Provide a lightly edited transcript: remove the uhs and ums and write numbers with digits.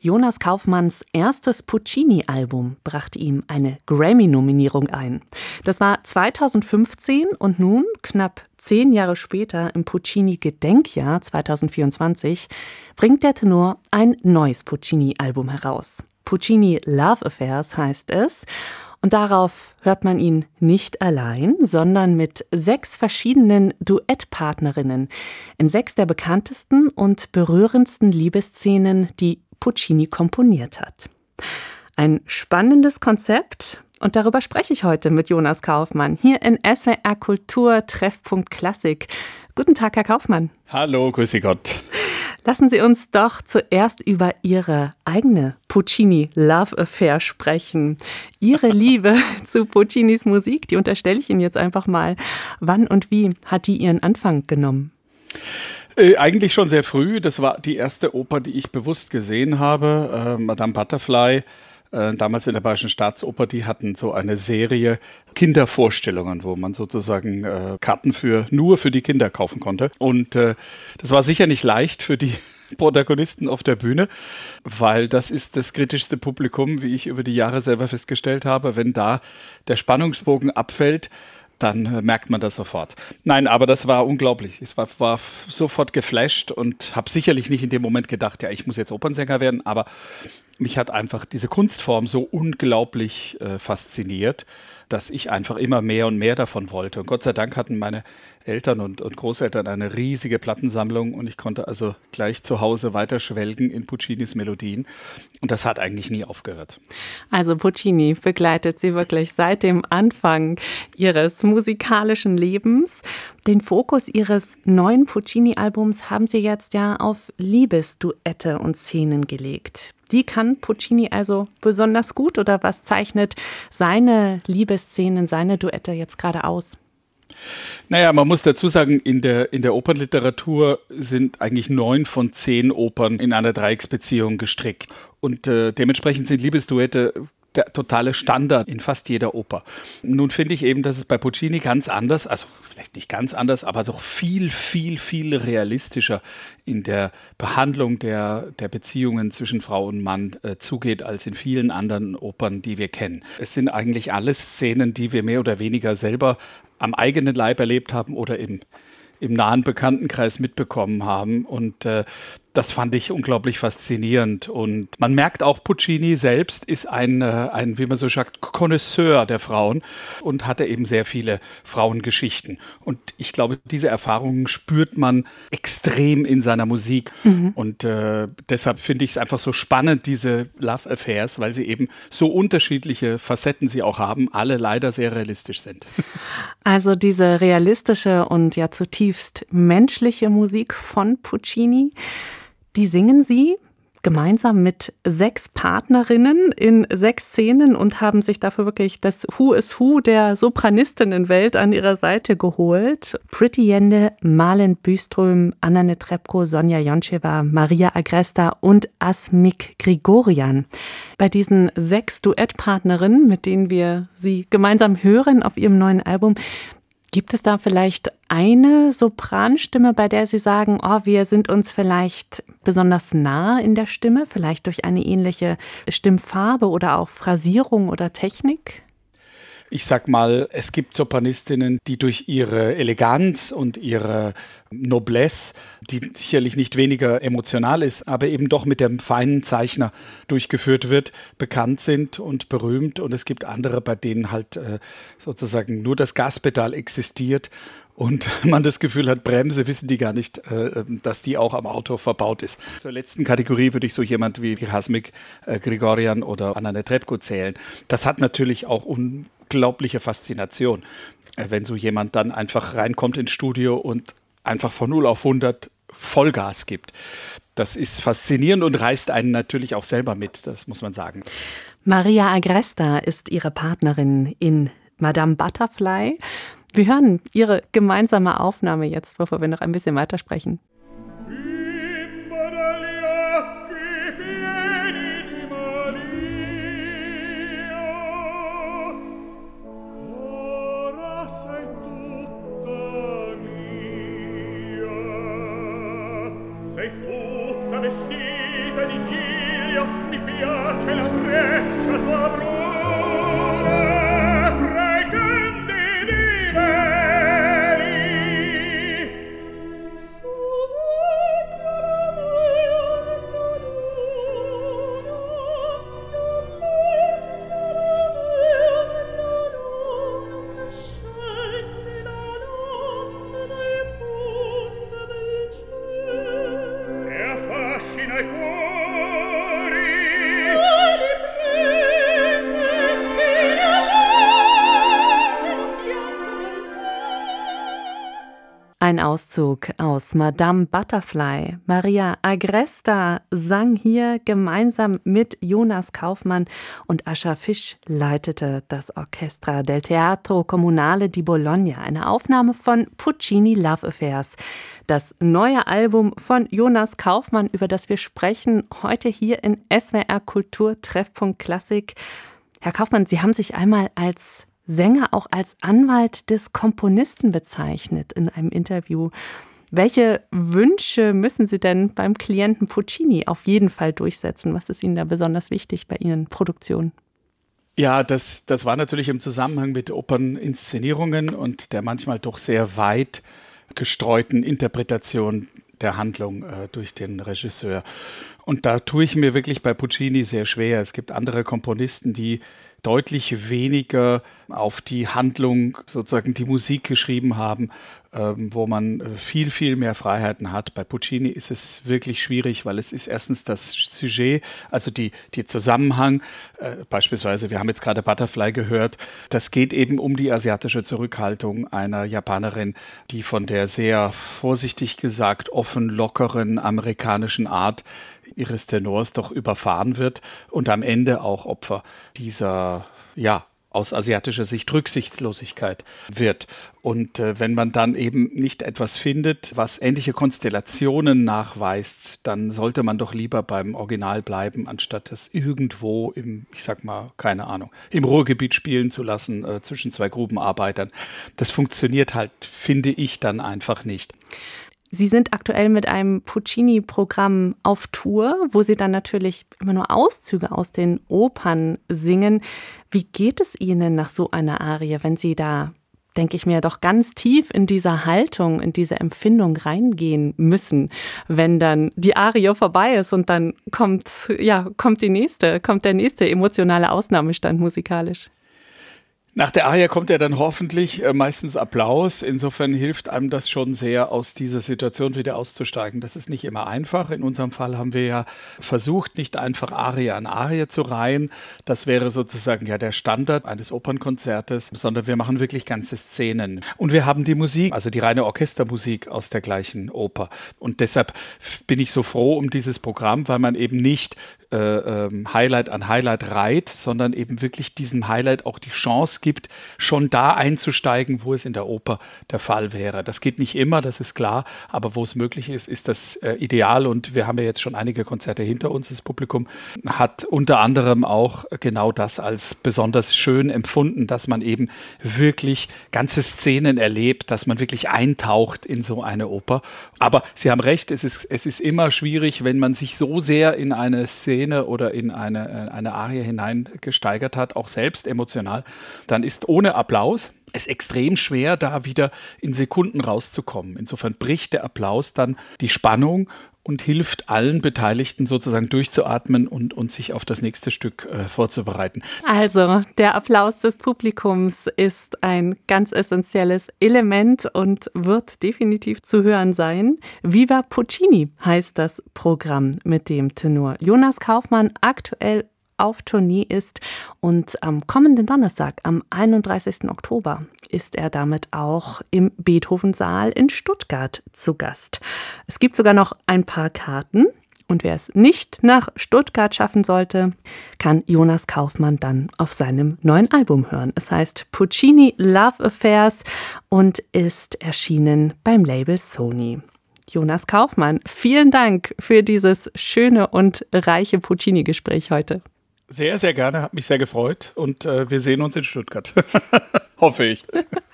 Jonas Kaufmanns erstes Puccini-Album brachte ihm eine Grammy-Nominierung ein. Das war 2015 und nun, knapp 10 Jahre später, im Puccini-Gedenkjahr 2024, bringt der Tenor ein neues Puccini-Album heraus. Puccini Love Affairs heißt es. Und darauf hört man ihn nicht allein, sondern mit 6 verschiedenen Duettpartnerinnen in 6 der bekanntesten und berührendsten Liebesszenen, die Puccini komponiert hat. Ein spannendes Konzept, und darüber spreche ich heute mit Jonas Kaufmann hier in SWR Kultur Treffpunkt Klassik. Guten Tag, Herr Kaufmann. Hallo, grüße Gott. Lassen Sie uns doch zuerst über Ihre eigene Puccini Love Affair sprechen. Ihre Liebe zu Puccinis Musik, die unterstelle ich Ihnen jetzt einfach mal. Wann und wie hat die Ihren Anfang genommen? Eigentlich schon sehr früh. Das war die erste Oper, die ich bewusst gesehen habe, Madame Butterfly. Damals in der Bayerischen Staatsoper, die hatten so eine Serie Kindervorstellungen, wo man sozusagen Karten nur für die Kinder kaufen konnte. Und das war sicher nicht leicht für die Protagonisten auf der Bühne, weil das ist das kritischste Publikum, wie ich über die Jahre selber festgestellt habe. Wenn da der Spannungsbogen abfällt, dann merkt man das sofort. Nein, aber das war unglaublich. Ich war sofort geflasht und habe sicherlich nicht in dem Moment gedacht, ja, ich muss jetzt Opernsänger werden, aber mich hat einfach diese Kunstform so unglaublich fasziniert, dass ich einfach immer mehr und mehr davon wollte. Und Gott sei Dank hatten meine Eltern und Großeltern eine riesige Plattensammlung und ich konnte also gleich zu Hause weiter schwelgen in Puccinis Melodien. Und das hat eigentlich nie aufgehört. Also Puccini begleitet Sie wirklich seit dem Anfang Ihres musikalischen Lebens. Den Fokus Ihres neuen Puccini-Albums haben Sie jetzt ja auf Liebesduette und Szenen gelegt. Die kann Puccini also besonders gut, oder was zeichnet seine Liebesszenen, seine Duette jetzt gerade aus? Naja, man muss dazu sagen, in der Opernliteratur sind eigentlich 9 von 10 Opern in einer Dreiecksbeziehung gestrickt. Und dementsprechend sind Liebesduette der totale Standard in fast jeder Oper. Nun finde ich eben, dass es bei Puccini ganz anders, also vielleicht nicht ganz anders, aber doch viel, viel, viel realistischer in der Behandlung der Beziehungen zwischen Frau und Mann zugeht, als in vielen anderen Opern, die wir kennen. Es sind eigentlich alles Szenen, die wir mehr oder weniger selber am eigenen Leib erlebt haben oder im nahen Bekanntenkreis mitbekommen haben. Und das fand ich unglaublich faszinierend. Und man merkt auch, Puccini selbst ist ein, wie man so sagt, Connoisseur der Frauen und hatte eben sehr viele Frauengeschichten. Und ich glaube, diese Erfahrungen spürt man extrem in seiner Musik. Und deshalb finde ich es einfach so spannend, diese Love Affairs, weil sie eben so unterschiedliche Facetten sie auch haben, alle leider sehr realistisch sind. Also diese realistische und ja zutiefst menschliche Musik von Puccini, die singen Sie gemeinsam mit 6 Partnerinnen in 6 Szenen und haben sich dafür wirklich das Who is Who der Sopranistinnenwelt an ihrer Seite geholt. Pretty Yende, Malen Byström, Anna Netrebko, Sonja Joncheva, Maria Agresta und Asmik Grigorian. Bei diesen 6 Duettpartnerinnen, mit denen wir sie gemeinsam hören auf ihrem neuen Album, gibt es da vielleicht eine Sopranstimme, bei der Sie sagen, wir sind uns vielleicht besonders nah in der Stimme, vielleicht durch eine ähnliche Stimmfarbe oder auch Phrasierung oder Technik? Ich sag mal, es gibt Sopranistinnen, die durch ihre Eleganz und ihre Noblesse, die sicherlich nicht weniger emotional ist, aber eben doch mit dem feinen Zeichner durchgeführt wird, bekannt sind und berühmt. Und es gibt andere, bei denen halt sozusagen nur das Gaspedal existiert und man das Gefühl hat, Bremse, wissen die gar nicht, dass die auch am Auto verbaut ist. Zur letzten Kategorie würde ich so jemand wie Asmik Grigorian oder Anna Netrebko zählen. Das hat natürlich auch unglaubliche Faszination, wenn so jemand dann einfach reinkommt ins Studio und einfach von 0 auf 100 Vollgas gibt. Das ist faszinierend und reißt einen natürlich auch selber mit, das muss man sagen. Maria Agresta ist ihre Partnerin in Madame Butterfly. Wir hören ihre gemeinsame Aufnahme jetzt, bevor wir noch ein bisschen weitersprechen. Sei tutta vestita di giglio Ein Auszug aus Madame Butterfly. Maria Agresta sang hier gemeinsam mit Jonas Kaufmann und Ascha Fisch leitete das Orchestra del Teatro Comunale di Bologna. Eine Aufnahme von Puccini Love Affairs. Das neue Album von Jonas Kaufmann, über das wir sprechen, heute hier in SWR Kultur Treffpunkt Klassik. Herr Kaufmann, Sie haben sich einmal als Sänger auch als Anwalt des Komponisten bezeichnet in einem Interview. Welche Wünsche müssen Sie denn beim Klienten Puccini auf jeden Fall durchsetzen? Was ist Ihnen da besonders wichtig bei Ihren Produktionen? Ja, das war natürlich im Zusammenhang mit Operninszenierungen und der manchmal doch sehr weit gestreuten Interpretation der Handlung durch den Regisseur. Und da tue ich mir wirklich bei Puccini sehr schwer. Es gibt andere Komponisten, die deutlich weniger auf die Handlung, sozusagen die Musik geschrieben haben, wo man viel, viel mehr Freiheiten hat. Bei Puccini ist es wirklich schwierig, weil es ist erstens das Sujet, also die Zusammenhang, beispielsweise, wir haben jetzt gerade Butterfly gehört, das geht eben um die asiatische Zurückhaltung einer Japanerin, die von der sehr vorsichtig gesagt offen, lockeren amerikanischen Art ihres Tenors doch überfahren wird und am Ende auch Opfer dieser, aus asiatischer Sicht Rücksichtslosigkeit wird. Und wenn man dann eben nicht etwas findet, was ähnliche Konstellationen nachweist, dann sollte man doch lieber beim Original bleiben, anstatt es irgendwo im Ruhrgebiet spielen zu lassen, zwischen zwei Grubenarbeitern. Das funktioniert halt, finde ich, dann einfach nicht. Sie sind aktuell mit einem Puccini-Programm auf Tour, wo Sie dann natürlich immer nur Auszüge aus den Opern singen. Wie geht es Ihnen nach so einer Arie, wenn Sie da, denke ich mir, doch ganz tief in diese Haltung, in diese Empfindung reingehen müssen, wenn dann die Arie vorbei ist und dann kommt der nächste emotionale Ausnahmestand musikalisch? Nach der Arie kommt ja dann hoffentlich meistens Applaus. Insofern hilft einem das schon sehr, aus dieser Situation wieder auszusteigen. Das ist nicht immer einfach. In unserem Fall haben wir ja versucht, nicht einfach Arie an Arie zu reihen. Das wäre sozusagen ja der Standard eines Opernkonzertes, sondern wir machen wirklich ganze Szenen. Und wir haben die Musik, also die reine Orchestermusik aus der gleichen Oper. Und deshalb bin ich so froh um dieses Programm, weil man eben nicht Highlight an Highlight reiht, sondern eben wirklich diesem Highlight auch die Chance gibt, schon da einzusteigen, wo es in der Oper der Fall wäre. Das geht nicht immer, das ist klar, aber wo es möglich ist, ist das ideal und wir haben ja jetzt schon einige Konzerte hinter uns. Das Publikum hat unter anderem auch genau das als besonders schön empfunden, dass man eben wirklich ganze Szenen erlebt, dass man wirklich eintaucht in so eine Oper. Aber Sie haben recht, es ist immer schwierig, wenn man sich so sehr in eine Szene oder in eine Arie hineingesteigert hat, auch selbst emotional, dann ist ohne Applaus es extrem schwer, da wieder in Sekunden rauszukommen. Insofern bricht der Applaus dann die Spannung und hilft allen Beteiligten sozusagen durchzuatmen und sich auf das nächste Stück vorzubereiten. Also der Applaus des Publikums ist ein ganz essentielles Element und wird definitiv zu hören sein. Viva Puccini heißt das Programm, mit dem Tenor Jonas Kaufmann aktuell auf Tournee ist und am kommenden Donnerstag, am 31. Oktober, ist er damit auch im Beethoven-Saal in Stuttgart zu Gast. Es gibt sogar noch ein paar Karten und wer es nicht nach Stuttgart schaffen sollte, kann Jonas Kaufmann dann auf seinem neuen Album hören. Es heißt Puccini Love Affairs und ist erschienen beim Label Sony. Jonas Kaufmann, vielen Dank für dieses schöne und reiche Puccini-Gespräch heute. Sehr, sehr gerne, hat mich sehr gefreut und wir sehen uns in Stuttgart. Hoffe ich.